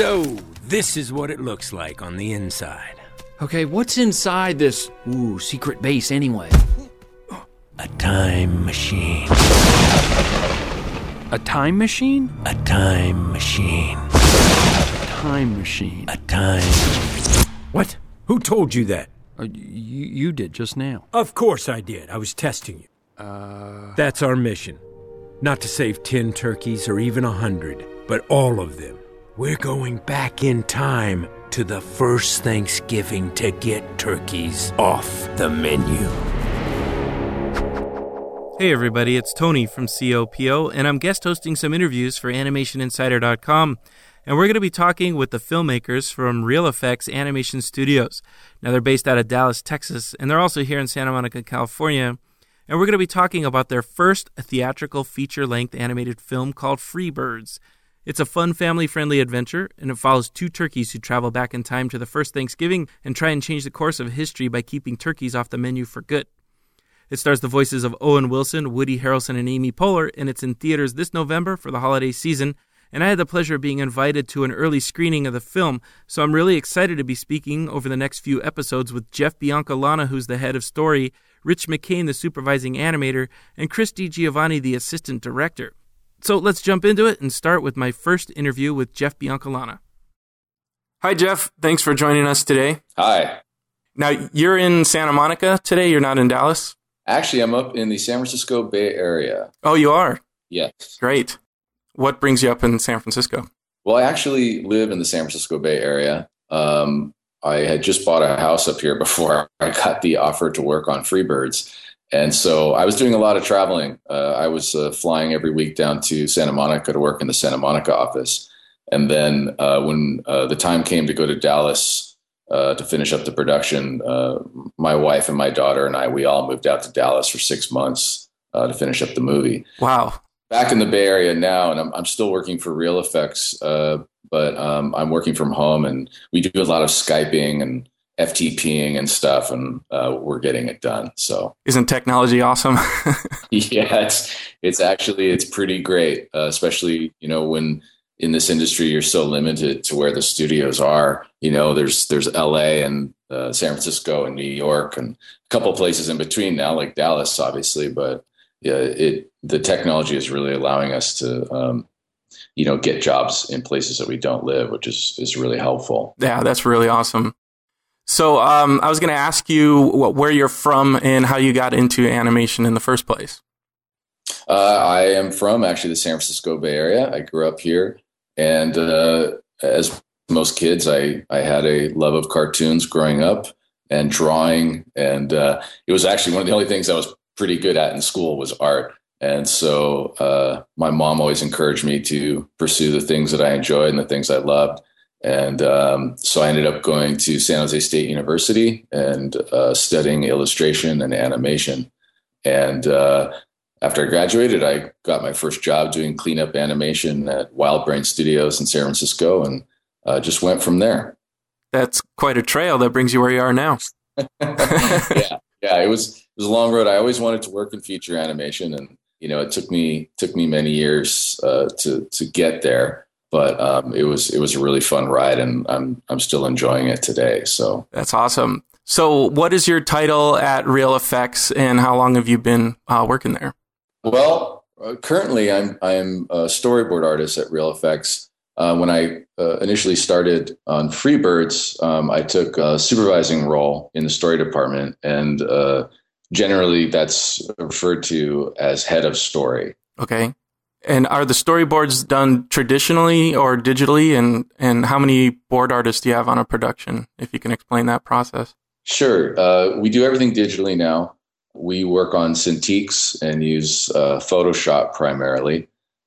So, this is what it looks like on the inside. Okay, what's inside this, secret base anyway? A time machine. A time machine? A time machine. Time machine. A time... What? Who told you that? You did just now. Of course I did. I was testing you. That's our mission. Not to save 10 turkeys or even 100, but all of them. We're going back in time to the first Thanksgiving to get turkeys off the menu. Hey everybody, it's Tony from COPO, and I'm guest hosting some interviews for AnimationInsider.com. And we're going to be talking with the filmmakers from Real Effects Animation Studios. Now, they're based out of Dallas, Texas, and they're also here in Santa Monica, California. And we're going to be talking about their first theatrical feature-length animated film called Freebirds. It's a fun, family-friendly adventure, and it follows two turkeys who travel back in time to the first Thanksgiving and try and change the course of history by keeping turkeys off the menu for good. It stars the voices of Owen Wilson, Woody Harrelson, and Amy Poehler, and it's in theaters this November for the holiday season. And I had the pleasure of being invited to an early screening of the film, so I'm really excited to be speaking over the next few episodes with Jeff Biancalana, who's the head of story, Rich McCain, the supervising animator, and Chris DiGiovanni, the assistant director. So let's jump into it and start with my first interview with Jeff Biancalana. Hi, Jeff. Thanks for joining us today. Hi. Now, you're in Santa Monica today. You're not in Dallas? Actually, I'm up in the San Francisco Bay Area. Oh, you are? Yes. Great. What brings you up in San Francisco? Well, I actually live in the San Francisco Bay Area. I had just bought a house up here before I got the offer to work on Freebirds. And so I was doing a lot of traveling. I was flying every week down to Santa Monica to work in the Santa Monica office. And then when the time came to go to Dallas to finish up the production, my wife and my daughter and I, we all moved out to Dallas for 6 months to finish up the movie. Wow. Back in the Bay Area now, and I'm still working for Real Effects, but I'm working from home, and we do a lot of Skyping and FTPing and stuff, and we're getting it done. So, isn't technology awesome? Yeah, it's pretty great, especially when in this industry you're so limited to where the studios are. There's LA and San Francisco and New York and a couple places in between now, like Dallas, obviously, but. Yeah, the technology is really allowing us to, get jobs in places that we don't live, which is really helpful. Yeah, that's really awesome. So I was going to ask you where you're from and how you got into animation in the first place. I am from actually the San Francisco Bay Area. I grew up here, and as most kids, I had a love of cartoons growing up and drawing, and it was actually one of the only things I was pretty good at in school was art. And so my mom always encouraged me to pursue the things that I enjoyed and the things I loved. And so I ended up going to San Jose State University and studying illustration and animation. And after I graduated, I got my first job doing cleanup animation at Wild Brain Studios in San Francisco, and just went from there. That's quite a trail that brings you where you are now. Yeah, it was a long road. I always wanted to work in feature animation, and it took me many years to get there. But it was a really fun ride, and I'm still enjoying it today. So that's awesome. So, what is your title at Real Effects, and how long have you been working there? Well, currently I'm a storyboard artist at Real Effects. When I initially started on Freebirds, I took a supervising role in the story department, and generally that's referred to as head of story. Okay. And are the storyboards done traditionally or digitally? And how many board artists do you have on a production, if you can explain that process? Sure. We do everything digitally now. We work on Cintiqs and use Photoshop primarily.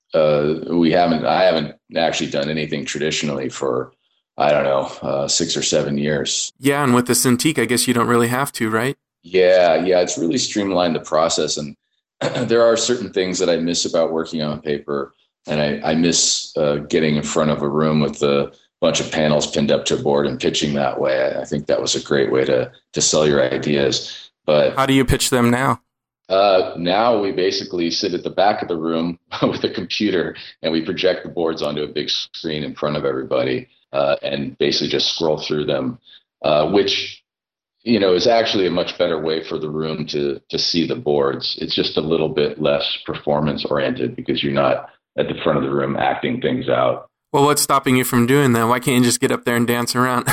I haven't actually done anything traditionally for, 6 or 7 years. Yeah, and with the Cintiq, I guess you don't really have to, right? Yeah, it's really streamlined the process, and there are certain things that I miss about working on paper, and I miss getting in front of a room with a bunch of panels pinned up to a board and pitching that way. I think that was a great way to sell your ideas. But how do you pitch them now? Now we basically sit at the back of the room with a computer, and we project the boards onto a big screen in front of everybody. and basically just scroll through them, which, is actually a much better way for the room to see the boards. It's just a little bit less performance oriented because you're not at the front of the room acting things out. Well, what's stopping you from doing that? Why can't you just get up there and dance around?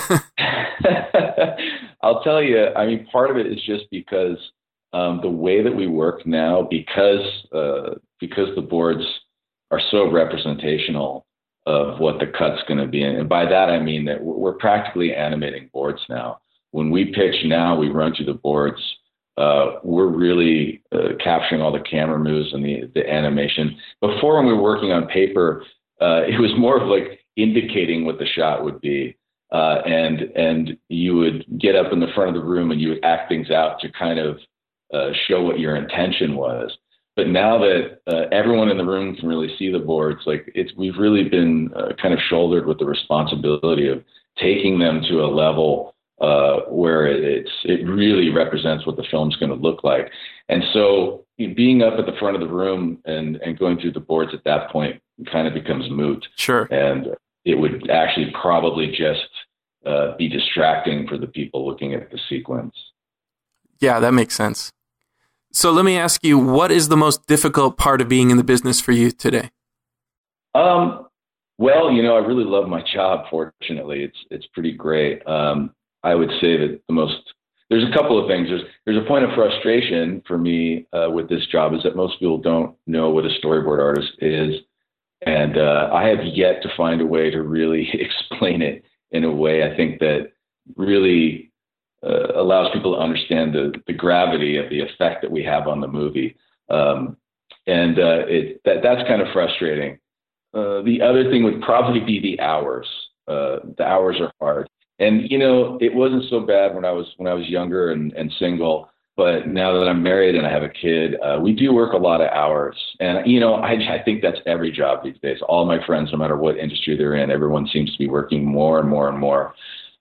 I'll tell you, part of it is just because the way that we work now, because the boards are so representational of what the cut's going to be. And by that, I mean that we're practically animating boards now. When we pitch now, we run through the boards. We're really capturing all the camera moves and the animation. Before, when we were working on paper, it was more of like indicating what the shot would be. And you would get up in the front of the room and you would act things out to kind of show what your intention was. But now that everyone in the room can really see the boards, we've really been kind of shouldered with the responsibility of taking them to a level where it really represents what the film's going to look like. And so being up at the front of the room and going through the boards at that point kind of becomes moot. Sure. And it would actually probably just be distracting for the people looking at the sequence. Yeah, that makes sense. So let me ask you, what is the most difficult part of being in the business for you today? Well, I really love my job. Fortunately, it's pretty great. I would say that there's a couple of things. There's a point of frustration for me with this job is that most people don't know what a storyboard artist is. And I have yet to find a way to really explain it in a way I think that really allows people to understand the gravity of the effect that we have on the movie. That's kind of frustrating. The other thing would probably be the hours. The hours are hard. And, it wasn't so bad when I was younger and single. But now that I'm married and I have a kid, we do work a lot of hours. And, I think that's every job these days. All my friends, no matter what industry they're in, everyone seems to be working more and more and more.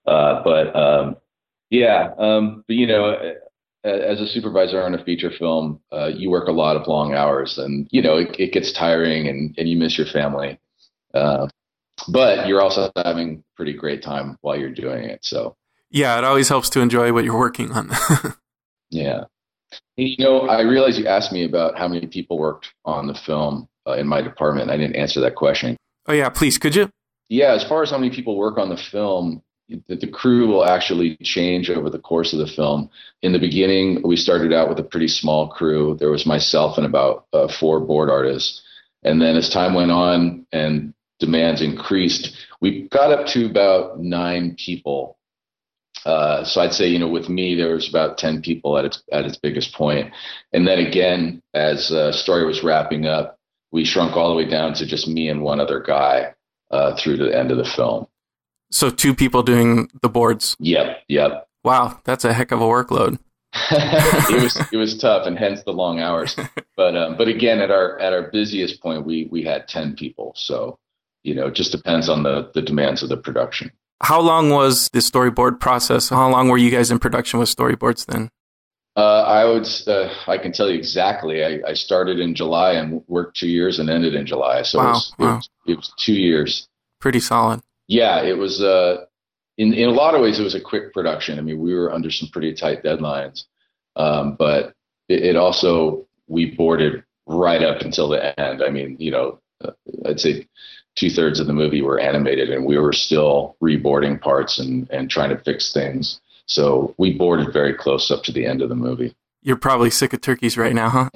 As a supervisor on a feature film, you work a lot of long hours and, it gets tiring and you miss your family. But you're also having pretty great time while you're doing it. So, yeah, it always helps to enjoy what you're working on. Yeah. I realize you asked me about how many people worked on the film in my department. I didn't answer that question. Oh, yeah, please, could you? Yeah, as far as how many people work on the film, the crew will actually change over the course of the film. In the beginning, we started out with a pretty small crew. There was myself and about 4 board artists. And then as time went on and demands increased, we got up to about 9 people. So I'd say, with me, there was about 10 people at its biggest point. And then again, as story was wrapping up, we shrunk all the way down to just me and one other guy through to the end of the film. So 2 people doing the boards. Yep. Wow, that's a heck of a workload. It was tough, and hence the long hours. But again, at our busiest point, we had 10 people. So, it just depends on the demands of the production. How long was the storyboard process? How long were you guys in production with storyboards then? I can tell you exactly. I started in July and worked 2 years and ended in July. So it was 2 years. Pretty solid. Yeah, it was. In a lot of ways, it was a quick production. We were under some pretty tight deadlines, but it also, we boarded right up until the end. I'd say 2/3 of the movie were animated, and we were still reboarding parts and trying to fix things. So we boarded very close up to the end of the movie. You're probably sick of turkeys right now, huh?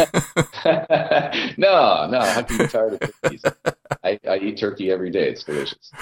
No, how can you be tired of turkeys? I eat turkey every day. It's delicious.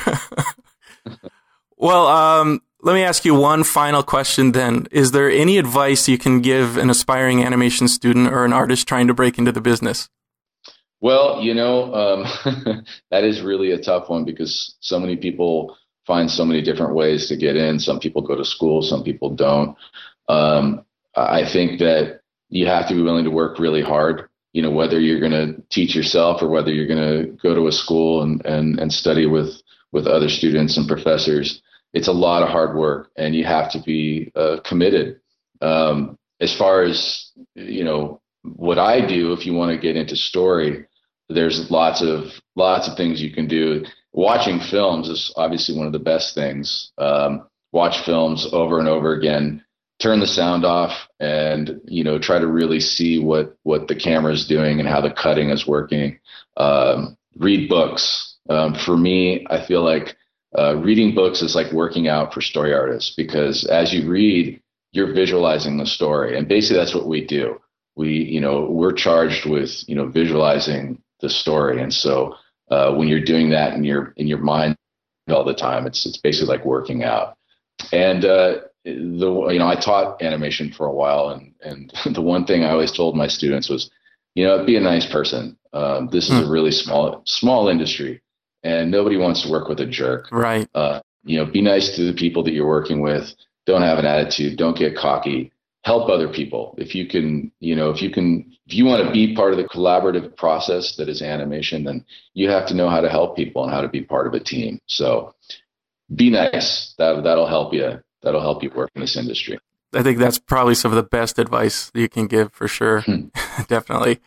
Well, let me ask you one final question then. Is there any advice you can give an aspiring animation student or an artist trying to break into the business? Well, that is really a tough one because so many people find so many different ways to get in. Some people go to school, some people don't. I think that you have to be willing to work really hard, whether you're going to teach yourself or whether you're going to go to a school and study with other students and professors. It's a lot of hard work, and you have to be committed. As far as, what I do, if you want to get into story, there's lots of things you can do. watching films is obviously one of the best things. Watch films over and over again, turn the sound off, and, try to really see what the camera is doing and how the cutting is working. Read books. For me, I feel like reading books is like working out for story artists, because as you read, you're visualizing the story. And basically that's what we do. We're charged with, visualizing the story. And so when you're doing that in your mind all the time, it's basically like working out. And I taught animation for a while, and the one thing I always told my students was, be a nice person. This is a really small industry, and nobody wants to work with a jerk. Right. Be nice to the people that you're working with. Don't have an attitude. Don't get cocky. Help other people. If you want to be part of the collaborative process that is animation, then you have to know how to help people and how to be part of a team. So be nice. That'll help you. That'll help you work in this industry. I think that's probably some of the best advice you can give, for sure. Definitely.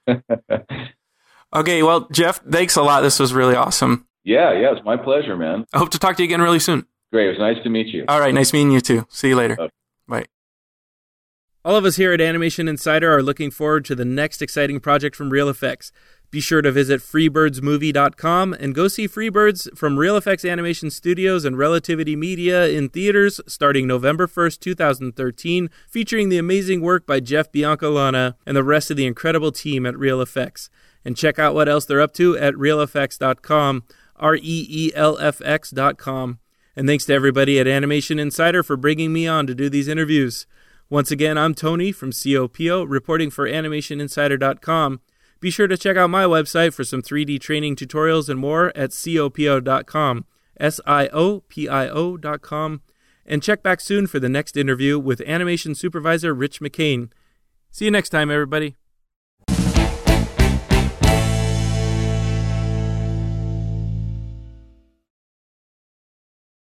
Okay. Well, Jeff, thanks a lot. This was really awesome. Yeah. It's my pleasure, man. I hope to talk to you again really soon. Great. It was nice to meet you. All right. Nice meeting you too. See you later. Okay. Bye. All of us here at Animation Insider are looking forward to the next exciting project from RealFX. Be sure to visit freebirdsmovie.com and go see Freebirds from RealFX Animation Studios and Relativity Media in theaters starting November 1st, 2013, featuring the amazing work by Jeff Biancalana and the rest of the incredible team at RealFX. And check out what else they're up to at realfx.com, REELFX.com. And thanks to everybody at Animation Insider for bringing me on to do these interviews. Once again, I'm Tony from COPO, reporting for AnimationInsider.com. Be sure to check out my website for some 3D training tutorials and more at COPO.com, SIOPIO.com. And check back soon for the next interview with animation supervisor Rich McCain. See you next time, everybody.